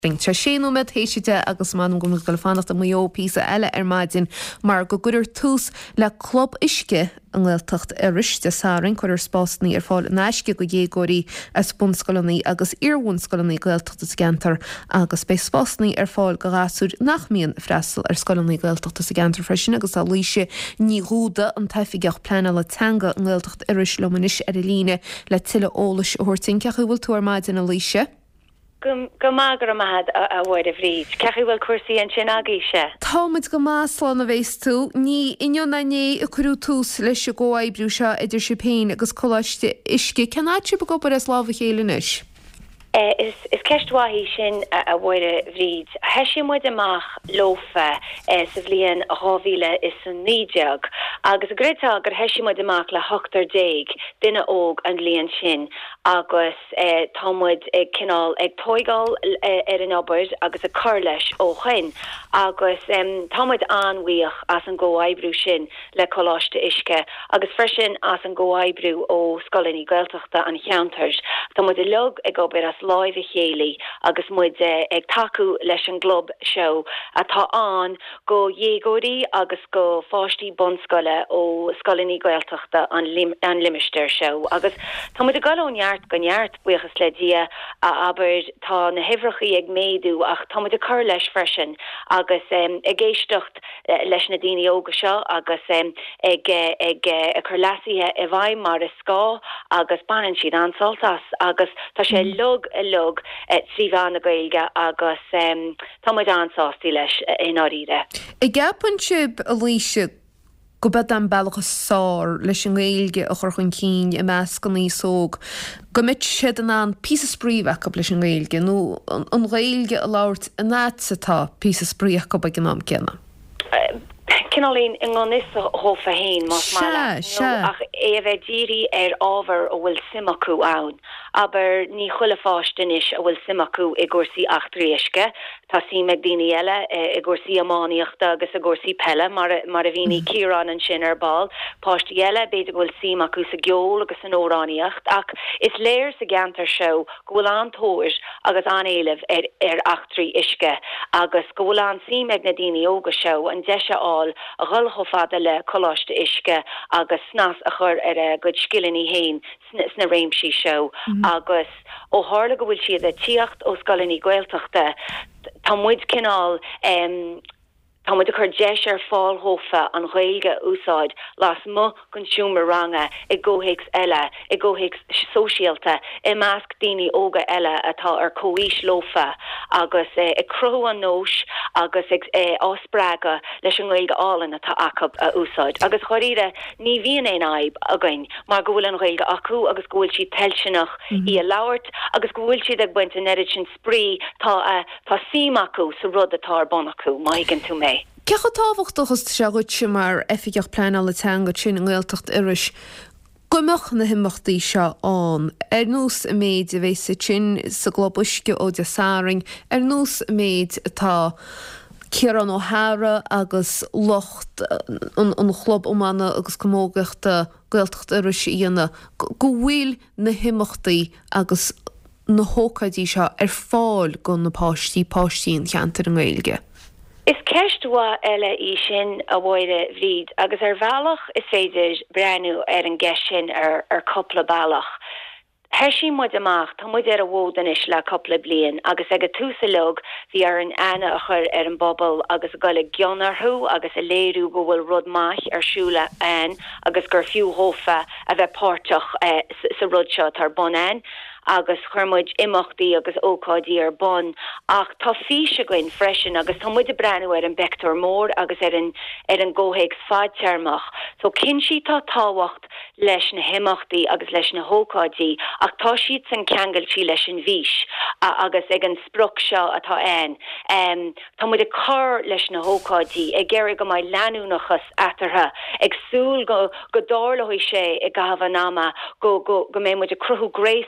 Te séú me héisiide agus man go go fannacht a mó písa eile maidin mar go gurir tús le club isce an ghilteacht riste sáring chuir spásnaí fáil neisce go dhégóirí as bunscoilnaí agus iarhúnscoilnaí ghilteachta gentar agus be spásnaí fáil go gasúd nach mííon freistal scoilnaí ghilteachta sa gentar freisin agus a líise ní rúda an taifigeach pleanna le teanga an ghilteacht iris lomanis a líne le tiile ólais thuirtin cecha bhfuil tú maidin a líise. Go mágur mahad a bhid a bhríd. Cechi bhfuil cuasaí an sin agéise. Táid go máslán a bhééis tú, ní inio nané a chuú túús leis se ggóibrú se idir sipéin agus choiste isce cenáte go bar as láha chéalanis. Is ceistháhí sin a bhid a bhríd. Heisi muid amach lofa sa bhblion a hábhíle is san nídeag. Agus a grétá gur heisi muid amach le 8 duine óg an líon sin. Agus támuid cinál ag tóigáil ar an obair agus a chur leis ó chuin. Agus támuid anhuioch as an ggóhaibbrú sin le choláiste isce. Agus freisin as an ggóhaibbrú ó scoilnaí gaeltachta an cheantars. Támuid i lug ag obair as live a chéalaí agus muid ag taú leis an glob show atá an go dhégóirí agus go fáistí bunscoile ó scoilnaí gaeltachta an limisteir show. Agus támuid a galónheart gonneart buchas le dia aber tá na hifrachaí ag méadú ach támuid a chur leis freisin agus ag géistecht leis na daoine óga seo agus ag chur lasíthe i bhaid mar is scá agus banan siad ansaltas agus tá sé lug tríomhán na Gaeilge agus támuid ansáistí leis in áíre. I gapan sib a líise go bed an bailachas sár leis an Gaeilge a chur chun cín i meascan í sóg. Go mit siad an písa spríomhach leis an Gaeilge nó an Gaeilge a láirt a nátsatá písa spríomh go bag an am ceanna. Cinálín in an is hófa héin más ach bheith díri ábhar ó bhfuil simachú ann, aber ní chuile fáistin is a bhfuil simachú i gcúrsaí achtriisce, tá sí me daoine eile i gcúrsaí amáníochta agus a gcúrsaí pelle mar a bhíní círan an sin ar ball, páistí eile beidir bhfuil simachú sa geol agus an óráníocht ach is léir sa geantar seo go bhfuil antóir agus anéileh ar achtrií isce agus go bhfuil an símeag na daoine óga seo an deise áil a ghulcho fada le choláiste isce agus snas a chur ar a go skilliní héin sna réimsí seo agus ó hála go bhfuil siad a tíocht ó scoilnaí gaeltachta tá muid cinál tá muid a chur deis ar fáil hófa an Gaeilge úsáid las mo consumer ranga i ggóhés eile i ggóhés sosiálta i measc daoine óga eile atá ar cóís lofa agus i cruú an nós agus ásprága leis an Gaeilge álan atá acab a úsáid agus choiríre ní bhíon é aib againn mar go bhfuil an Gaeilge acu agus go bhfuil siad teilsinach í a labhart agus go bhfuil siad ag buint in eriid sin sprí tá símacu sa rud atá ar bon acu maigin tú mé. Cecha táhachtachas se ruite mar effigeach pleanna le teanga sin an Gaeltacht iris gomeach na himachtaí seo an nús a méid a bhééis sa sin sa globusce ó de sáring nús a méid atá Ciaran O'Hara agus locht an chlub ómana agus gomógachta Gaeltacht iris íana go bhfuil na himachtaí agus na hócaidí seo fáil gon na páistíín cheantar an Gaeilge. Is ceistúa eile í sin a bhide bhríd agus ar bhealach is féidir breanú ar an gceist sin ar coppla bailach. Heisi muid amach tá muid ar a bhódan is le coppla bliain agus ag a túsalog bhí ar an ana a chur ar an bobbal agus go le gionarthú agus a léirú go bhfuil rud maith arsúla an agus gur fiú hófa a bheith páirteach sa rud seo tar bon an. Agus churmuid imachtaí agus ócáidí ar bon ach tá físe goin freisin agus tá muid a breanú ar an bector mór agus ar an ggóhéigs fadtearmach. So cin si tá táhacht leis na himachtaí agus leis na hócáidí ach tá siad san ceangailtí leis an bhís agus ag an spruc seo atá an. Tá muid a chur leis na hócáidí ag géir go mai leanúnachas atartha ag súil go dálahui sé i gahanáma go mé muid a cruthú gréasán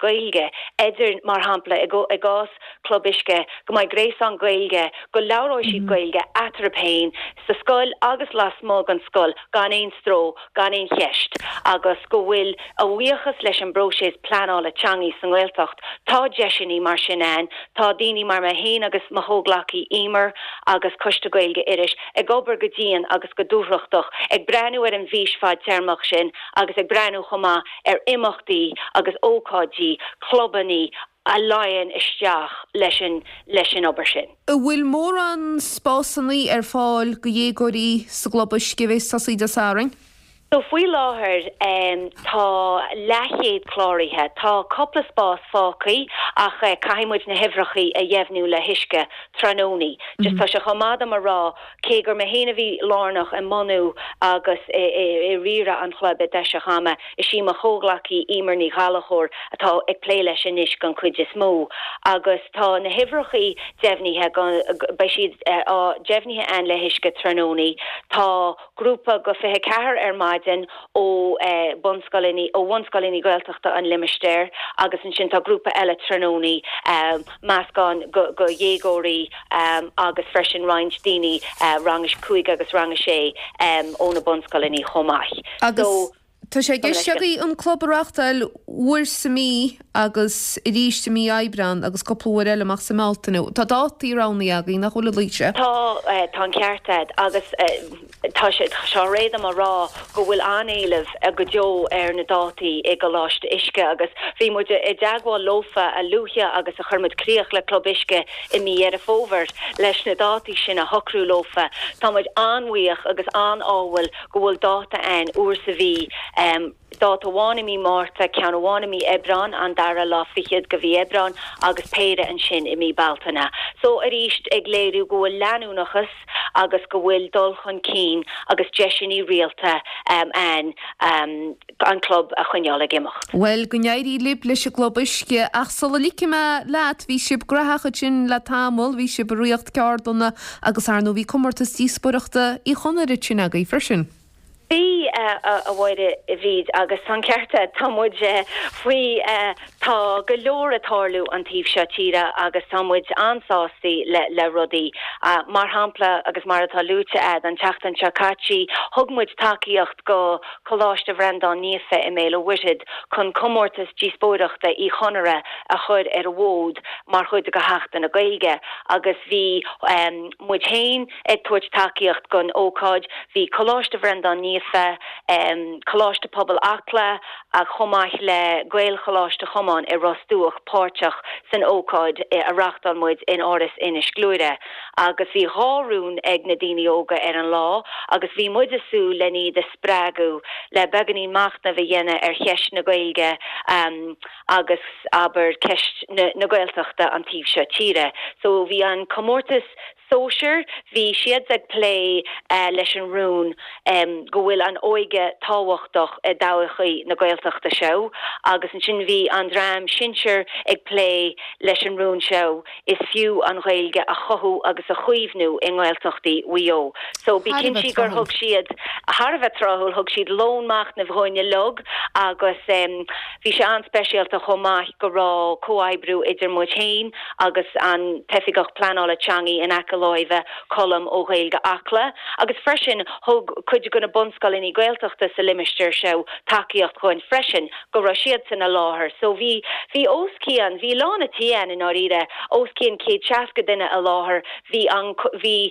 gailge idir mar hapla i gás clubiske go mai gréis an gailge go lauróisi gailge atrapéin sa scoil agus las smog an scoil gan ein stró gan ein cheist agus go bhfuil a bhuiachas leis an brosés planála teangaí san Gaeltacht tá deisiní mar sin an tá daoine mar ma héin agus ma hóglaí imer agus coiste gailge iris ag obair go dtíon agus go dúthrachtach ag breanú ar an bhís fad termach sin agus ag breanú chomá ar imachtaí agus ócádí clubbaní a lion isteach leis an obair sin. Bhfuil mór an spásannaí ar fáil go dhégóirí sa globisce bheith sa síide saring? So fui láthir tá lehéad chláirithe tá coppla spás fácaí ach caiimiid na hifrachaí a dhéhnú le hiisce trónaí. Just tá se chomáda mar rá cé gur me héana bhí lánach an manú agus i rira an chluibe de se chama is sí mar chóglaí imer ní galachór atá ag plé leis sin níos gan chuid is mó agus tá na hifrachaí déhnithe bei siad déhnithe an le hiisce trónaí tá grúpa go fithe cethir ar maidin ó bhunscoilíní Gaeltachta an Limerister agus an sin tá grúpa eile trónaí más gan go dhégóirí agus freisin roinnt daoine rangis 5 agus rangis 6 ó na bhunscoilíní chomáith. Tá sé geisteagaí an clubbarachtail uair sa mí agus i ríiste mí Aibreán agus coplúir eile amach sa Maltanú. Tá dátaí ránaí agaí nach chula líse? Tá an ceartad agus tá sé réad am rá go bhfuil anéileh a go deo ar na dátaí ag go láiste isce agus bhí muid i deagháil lofa a luúthe agus a churmid críoch le club isce i mí ar a fóver leis na dátaí sin a hocrú lofa. Tá muid anhuiach agus áhfuil go bhfuil dáta an uair sa bhí dátaháinimí Marta ceanháinimí Ebrán an dara lá fichiad go bhí Ebrán agus péire an sin i mí Baltana. So a ríist ag léirú go bhfuil leanúnachas agus go bhfuil dul chun cín agus deisiní rialta an club a chuineála gimach. Well, go neirí lib leis a clubisce ach sola líciime leat bhí sib grathachad sin le tamil, bhí sib riocht ceardonna agus arnú bhí cumartas tíosbaireachta í chonarid sin agaí freisin. Bhí a bhide i bhíd agus san cearta támuid faoi tá go leor atálú an tíobh seo tíre agus támuid ansásaí le rudaí mar hampla agus mar atá lúte an teachtain seo catí thugmuid takeíocht go choláiste bhrendán níofa i méle wirid chun comórtas díospóireachta í chonara a chud ar bhód mar chud go heachtain na gaige agus bhí muid hain ag tuairt takeíocht gon ócáid hí choláiste bhrendán níofa choláiste pobl acla a chomáith le gail choláiste chomán i rostúach páirteach san ócáid a rachtalmuid in áras inis glúire agus bhí hárún ag na daoine óga ar an lá agus bhí muid asú lení de sprágu le beganí machna bhí dhéine ar cheist na gailge agus aber ceist na Gaeltachta an tíobh seo tíre. So bhí an comórtas Sóisiir hí siad ag play leis an rún go bhfuil an óige táhachtach a dachaí na Gaeltachta seo agus an sin bhí an drám sinseir ag play leis an rún seo is fiú an Gaeilge a chothú agus a chuomhnú in Gaeltachtaí wio. So bí cinnti gur thug siad a Harbheith trahul thug siad lónmach na bhóine lug agus bhí sé an speisialta chomáith go rá cóaibrú idir muid hain agus an tefigach planála teangaí in loive column ó Gaeilge acla agus freisin thug chuid go na bhunscoilíní Gaeltachta sa Limerister seo takeíocht chuin freisin go ra siad san na láthair. So bhí óscían bhí lána tían in áíre óscían cé teasca duine a láthair hí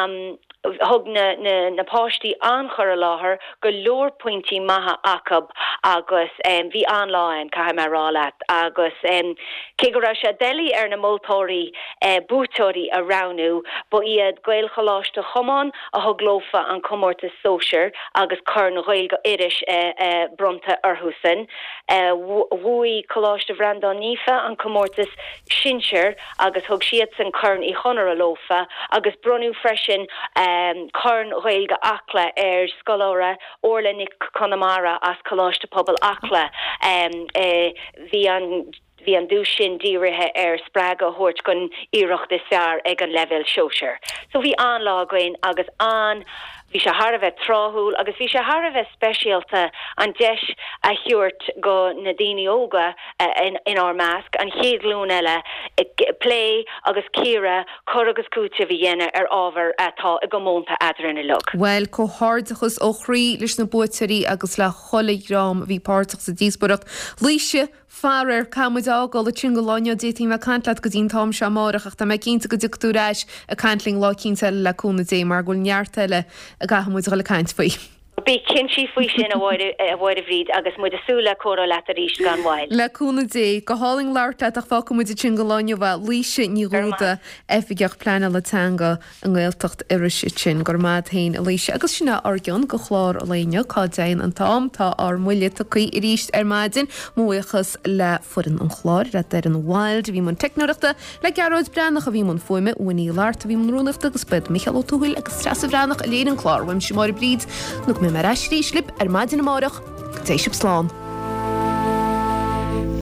thug na páistí an chur a láthair go leor pointí maithe acab agus bhí an láin cai mar rálaat agus cé go ra sé délaí ar na moltóirí bútóirí a ranú but iad gail choláiste chomán a thuglófa an comórtas Sóisiir agus chur na Gaeilge iris bronta arthúsan bhuaí choláiste bhrandán níofa an comórtas sinseir agus thug siad san churn í chonar a lófa agus brunú freisin churn Gaeilge acla ar scolára orla Nick Connemara as choláiste pobl acla hí an dús sin díirithe ar sprága thuirt gon iireachta fear ag an level Sóisiir. So bhí an lágain agus an vi se har bheith trothúil agus vi se har bheith specialta an deis a hiúirt go na daoine óga in our mask an chéad lún eile play agus círa chur agus cúte bhí dhéine ábhar atá i go mónta adran i lug. Well, có hárdachas ó chrí leis na buteí agus le cholaighrám bhí páirteach sa díosbúach. Líise farir camid ágáil a tún go láine détí me cantlaat go dtín tám se mórach ach tá me cinnta go dictúráis a cantling lá cinnta leúna dé mar ghfuil neartile a gahamúid go le caiint faoi. Bí cinsi faoi sin a bhid a bhríd agus muid asúla chora le a ríist gan bháil. Leúna dé go háling láirta ach fácha muid tún go láine bheith líise níúda effigeach pleanna letanga an ghiltocht iris sin gur mád hain a líise agus sinna argion go chlár a léine cá dain an tám tá ar muile tuí i ríist maidin muochas le furin an chláir le ar an bháil bhí man technoireachta le gearóid brenach a bhí man foiime uí láirta bhí man rúnachta agus bed Michael O'Toole agus stress brenach a léan an chlár bhaim si mar bríd nu mé mar eisrí slip maidin amárach, tééis sib slán.